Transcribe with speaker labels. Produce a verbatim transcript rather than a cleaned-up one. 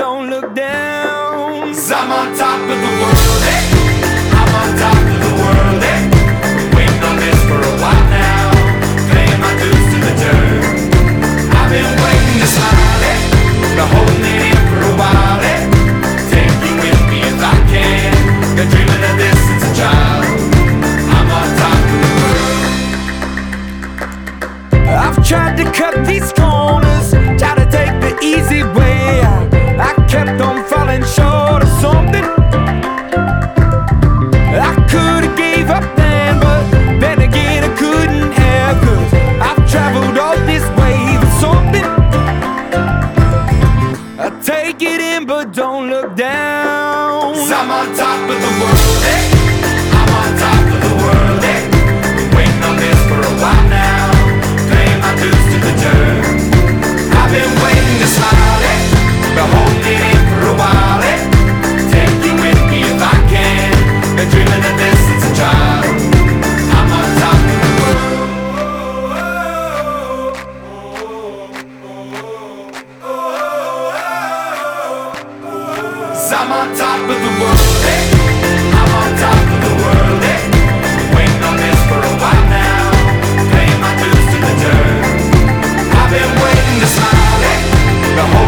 Speaker 1: don't look down.
Speaker 2: 'Cause I'm on top of the world, eh? I'm on top of the world, eh? Been waiting on this for a while now, paying my dues to the dirt. I've been waiting to smile, eh? Been holding it in for a while, eh? Take you with me if I can. Been dreaming of this since a child. I'm on top of the world.
Speaker 1: I've tried to cut these corners, tried to take the easy way. I, I kept on falling short of something. I could've gave up then, but then again I couldn't have. 'Cause I've traveled all this way for something. I take it in but don't look down.
Speaker 2: 'Cause I'm on top of the world, eh? I'm on top of the world, eh? Been waiting on this for a while now, paying my dues to the dirt. I've been waiting to smile, eh? Been holding it in for a while, eh? Take you with me if I can. Been dreaming of this since a child. I'm on top of the world. 'Cause I'm on top of the world, eh? I'm on top of the world, eh? Been waiting on this for a while now, paying my dues to the dirt. I've been waiting to smile, eh? The whole